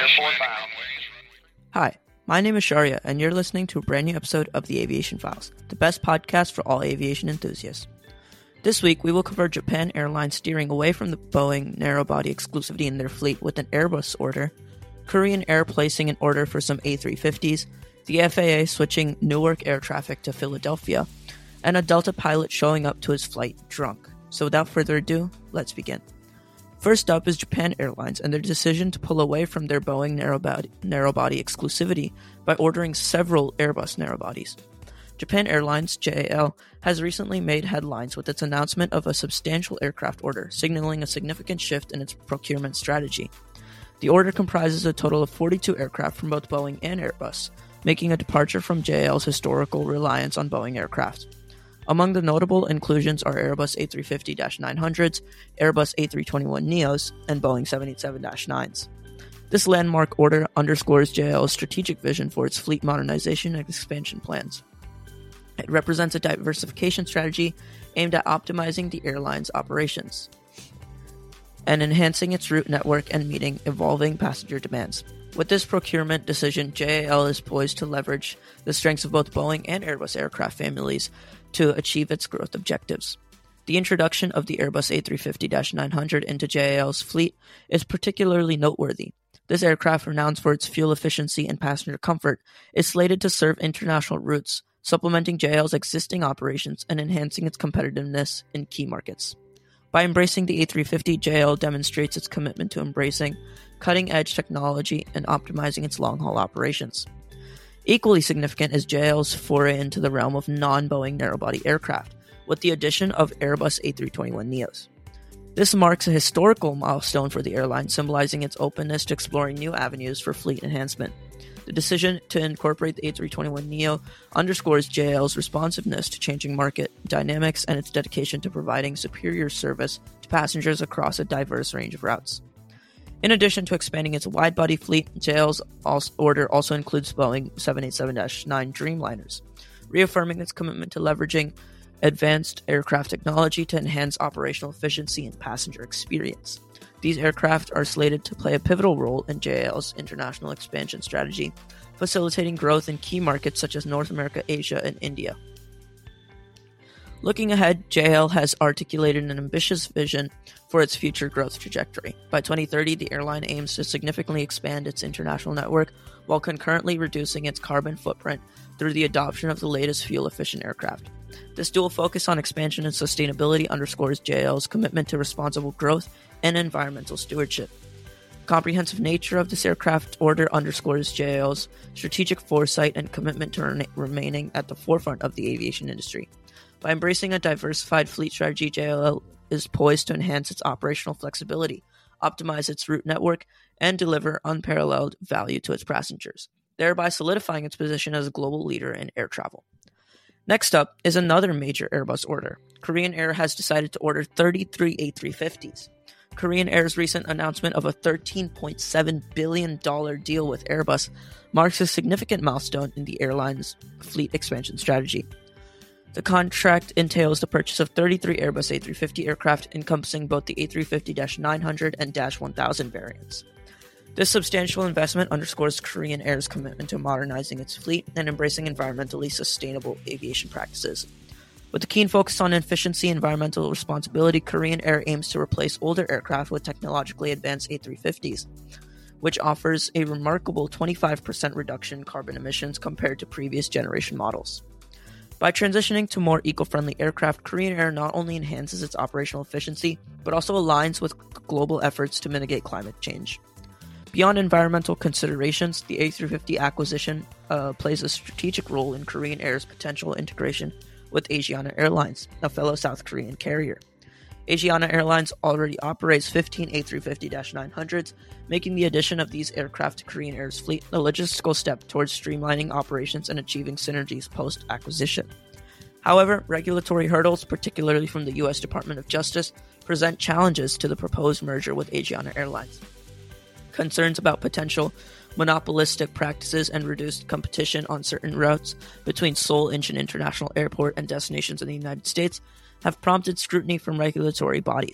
Hi, my name is Sharia, and you're listening to a brand new episode of the Aviation Files, the best podcast for all aviation enthusiasts. This week, we will cover Japan Airlines steering away from the Boeing narrow-body exclusivity in their fleet with an Airbus order, Korean Air placing an order for some A350s, the FAA switching Newark air traffic to Philadelphia, and a Delta pilot showing up to his flight drunk. So without further ado, let's begin. First up is Japan Airlines and their decision to pull away from their Boeing narrow-body exclusivity by ordering several Airbus narrow-bodies. Japan Airlines, JAL, has recently made headlines with its announcement of a substantial aircraft order, signaling a significant shift in its procurement strategy. The order comprises a total of 42 aircraft from both Boeing and Airbus, making a departure from JAL's historical reliance on Boeing aircraft. Among the notable inclusions are Airbus A350-900s, Airbus A321neos, and Boeing 787-9s. This landmark order underscores JAL's strategic vision for its fleet modernization and expansion plans. It represents a diversification strategy aimed at optimizing the airline's operations and enhancing its route network and meeting evolving passenger demands. With this procurement decision, JAL is poised to leverage the strengths of both Boeing and Airbus aircraft families to achieve its growth objectives. The introduction of the Airbus A350-900 into JAL's fleet is particularly noteworthy. This aircraft, renowned for its fuel efficiency and passenger comfort, is slated to serve international routes, supplementing JAL's existing operations and enhancing its competitiveness in key markets. By embracing the A350, JAL demonstrates its commitment to embracing cutting-edge technology and optimizing its long-haul operations. Equally significant is JAL's foray into the realm of non-Boeing narrow-body aircraft, with the addition of Airbus A321neos. This marks a historical milestone for the airline, symbolizing its openness to exploring new avenues for fleet enhancement. The decision to incorporate the A321neo underscores JAL's responsiveness to changing market dynamics and its dedication to providing superior service to passengers across a diverse range of routes. In addition to expanding its wide-body fleet, JAL's order also includes Boeing 787-9 Dreamliners, reaffirming its commitment to leveraging advanced aircraft technology to enhance operational efficiency and passenger experience. These aircraft are slated to play a pivotal role in JAL's international expansion strategy, facilitating growth in key markets such as North America, Asia, and India. Looking ahead, JAL has articulated an ambitious vision for its future growth trajectory. By 2030, the airline aims to significantly expand its international network while concurrently reducing its carbon footprint through the adoption of the latest fuel-efficient aircraft. This dual focus on expansion and sustainability underscores JAL's commitment to responsible growth and environmental stewardship. The comprehensive nature of this aircraft order underscores JAL's strategic foresight and commitment to remaining at the forefront of the aviation industry. By embracing a diversified fleet strategy, JAL is poised to enhance its operational flexibility, optimize its route network, and deliver unparalleled value to its passengers, thereby solidifying its position as a global leader in air travel. Next up is another major Airbus order. Korean Air has decided to order 33 A350s. Korean Air's recent announcement of a $13.7 billion deal with Airbus marks a significant milestone in the airline's fleet expansion strategy. The contract entails the purchase of 33 Airbus A350 aircraft encompassing both the A350-900 and -1000 variants. This substantial investment underscores Korean Air's commitment to modernizing its fleet and embracing environmentally sustainable aviation practices. With a keen focus on efficiency and environmental responsibility, Korean Air aims to replace older aircraft with technologically advanced A350s, which offers a remarkable 25% reduction in carbon emissions compared to previous generation models. By transitioning to more eco-friendly aircraft, Korean Air not only enhances its operational efficiency, but also aligns with global efforts to mitigate climate change. Beyond environmental considerations, the A350 acquisition plays a strategic role in Korean Air's potential integration with Asiana Airlines, a fellow South Korean carrier. Asiana Airlines already operates 15 A350-900s, making the addition of these aircraft to Korean Air's fleet a logistical step towards streamlining operations and achieving synergies post-acquisition. However, regulatory hurdles, particularly from the U.S. Department of Justice, present challenges to the proposed merger with Asiana Airlines. Concerns about potential monopolistic practices and reduced competition on certain routes between Seoul Incheon International Airport and destinations in the United States have prompted scrutiny from regulatory bodies.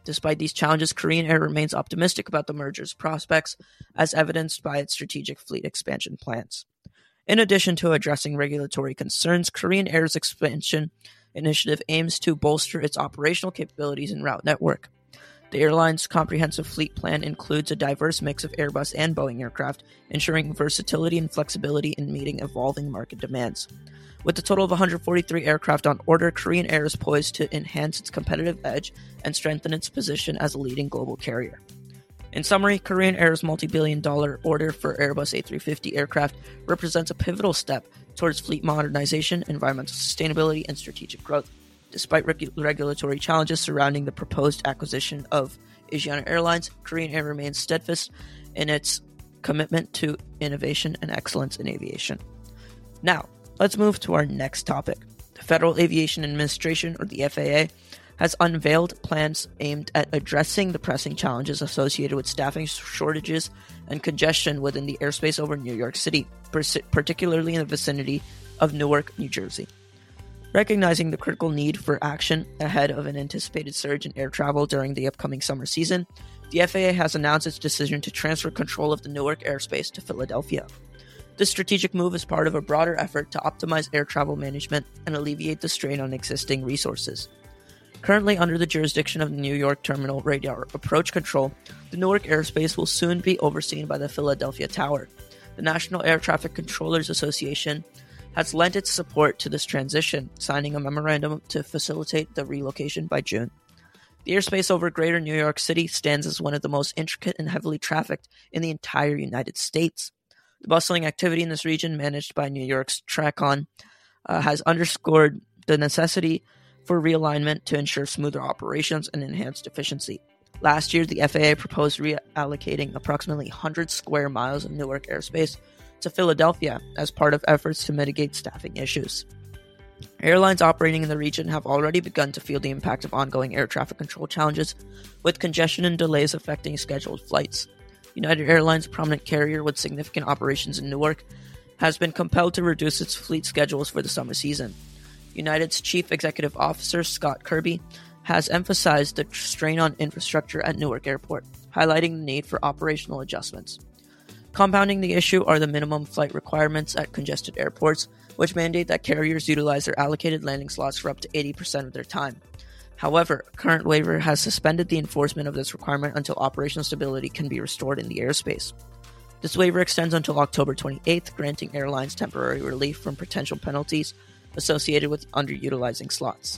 Despite these challenges, Korean Air remains optimistic about the merger's prospects, as evidenced by its strategic fleet expansion plans. In addition to addressing regulatory concerns, Korean Air's expansion initiative aims to bolster its operational capabilities and route network. The airline's comprehensive fleet plan includes a diverse mix of Airbus and Boeing aircraft, ensuring versatility and flexibility in meeting evolving market demands. With a total of 143 aircraft on order, Korean Air is poised to enhance its competitive edge and strengthen its position as a leading global carrier. In summary, Korean Air's multi-billion-dollar order for Airbus A350 aircraft represents a pivotal step towards fleet modernization, environmental sustainability, and strategic growth. Despite regulatory challenges surrounding the proposed acquisition of Asiana Airlines, Korean Air remains steadfast in its commitment to innovation and excellence in aviation. Now, let's move to our next topic. The Federal Aviation Administration, or the FAA, has unveiled plans aimed at addressing the pressing challenges associated with staffing shortages and congestion within the airspace over New York City, particularly in the vicinity of Newark, New Jersey. Recognizing the critical need for action ahead of an anticipated surge in air travel during the upcoming summer season, the FAA has announced its decision to transfer control of the Newark airspace to Philadelphia. This strategic move is part of a broader effort to optimize air travel management and alleviate the strain on existing resources. Currently under the jurisdiction of the New York Terminal Radar Approach Control, the Newark airspace will soon be overseen by the Philadelphia Tower. The National Air Traffic Controllers Association has lent its support to this transition, signing a memorandum to facilitate the relocation by June. The airspace over Greater New York City stands as one of the most intricate and heavily trafficked in the entire United States. The bustling activity in this region, managed by New York's TRACON, has underscored the necessity for realignment to ensure smoother operations and enhanced efficiency. Last year, the FAA proposed reallocating approximately 100 square miles of Newark airspace to Philadelphia as part of efforts to mitigate staffing issues. Airlines operating in the region have already begun to feel the impact of ongoing air traffic control challenges, with congestion and delays affecting scheduled flights. United Airlines, a prominent carrier with significant operations in Newark, has been compelled to reduce its fleet schedules for the summer season. United's Chief Executive Officer, Scott Kirby, has emphasized the strain on infrastructure at Newark Airport, highlighting the need for operational adjustments. Compounding the issue are the minimum flight requirements at congested airports, which mandate that carriers utilize their allocated landing slots for up to 80% of their time. However, a current waiver has suspended the enforcement of this requirement until operational stability can be restored in the airspace. This waiver extends until October 28th, granting airlines temporary relief from potential penalties associated with underutilizing slots.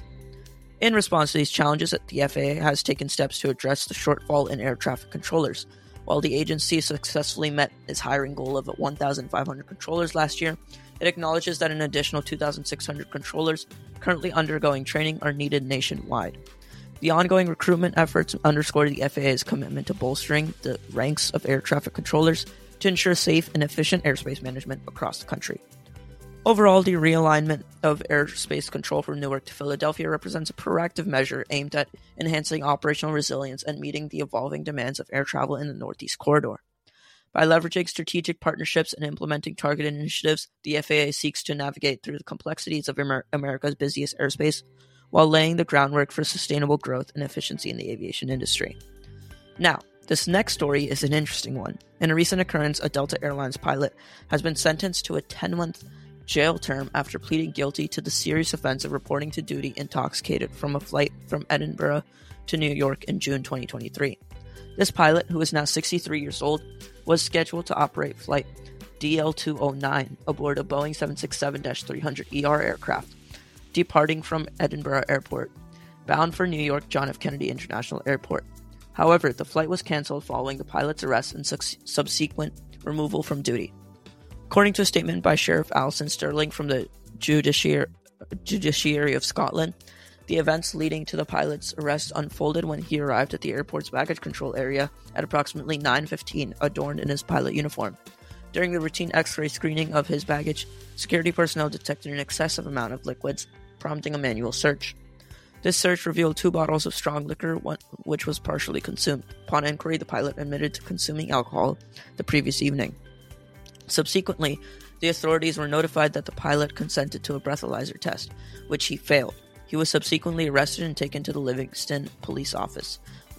In response to these challenges, the FAA has taken steps to address the shortfall in air traffic controllers. While the agency successfully met its hiring goal of 1,500 controllers last year, it acknowledges that an additional 2,600 controllers currently undergoing training are needed nationwide. The ongoing recruitment efforts underscore the FAA's commitment to bolstering the ranks of air traffic controllers to ensure safe and efficient airspace management across the country. Overall, the realignment of airspace control from Newark to Philadelphia represents a proactive measure aimed at enhancing operational resilience and meeting the evolving demands of air travel in the Northeast Corridor. By leveraging strategic partnerships and implementing targeted initiatives, the FAA seeks to navigate through the complexities of America's busiest airspace while laying the groundwork for sustainable growth and efficiency in the aviation industry. Now, this next story is an interesting one. In a recent occurrence, a Delta Airlines pilot has been sentenced to a 10-month jail term after pleading guilty to the serious offense of reporting to duty intoxicated from a flight from Edinburgh to New York in June 2023. This pilot, who is now 63 years old, was scheduled to operate flight DL209 aboard a Boeing 767-300ER aircraft, departing from Edinburgh Airport, bound for New York John F. Kennedy International Airport. However, the flight was cancelled following the pilot's arrest and subsequent removal from duty. According to a statement by Sheriff Alison Sterling from the Judiciary of Scotland, the events leading to the pilot's arrest unfolded when he arrived at the airport's baggage control area at approximately 9:15, adorned in his pilot uniform. During the routine X-ray screening of his baggage, security personnel detected an excessive amount of liquids, prompting a manual search. This search revealed 2 bottles of strong liquor, which was partially consumed. Upon inquiry, the pilot admitted to consuming alcohol the previous evening. Subsequently, the authorities were notified that the pilot consented to a breathalyzer test, which he failed. He was subsequently arrested and taken to the Livingston police office,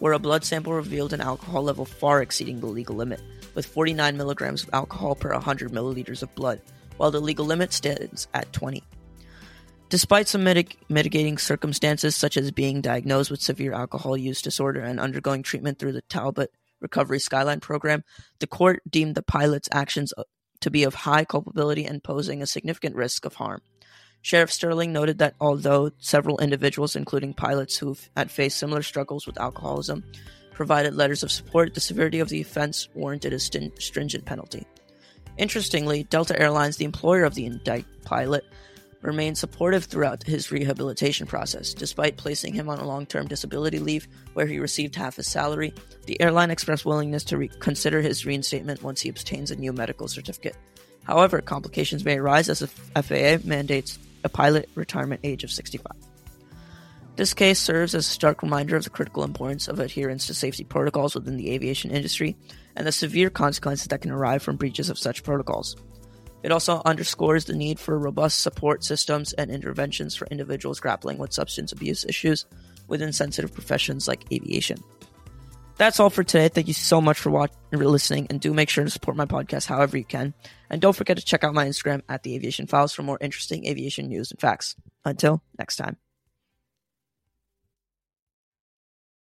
where a blood sample revealed an alcohol level far exceeding the legal limit, with 49 milligrams of alcohol per 100 milliliters of blood, while the legal limit stands at 20. Despite some mitigating circumstances, such as being diagnosed with severe alcohol use disorder and undergoing treatment through the Talbot Recovery Skyline program, the court deemed the pilot's actions to be of high culpability and posing a significant risk of harm. Sheriff Sterling noted that although several individuals, including pilots who had faced similar struggles with alcoholism, provided letters of support, the severity of the offense warranted a stringent penalty. Interestingly, Delta Airlines, the employer of the indicted pilot, remained supportive throughout his rehabilitation process. Despite placing him on a long-term disability leave where he received half his salary, the airline expressed willingness to consider his reinstatement once he obtains a new medical certificate. However, complications may arise as the FAA mandates a pilot retirement age of 65. This case serves as a stark reminder of the critical importance of adherence to safety protocols within the aviation industry and the severe consequences that can arise from breaches of such protocols. It also underscores the need for robust support systems and interventions for individuals grappling with substance abuse issues within sensitive professions like aviation. That's all for today. Thank you so much for listening, and do make sure to support my podcast however you can. And don't forget to check out my Instagram at The Aviation Files for more interesting aviation news and facts. Until next time.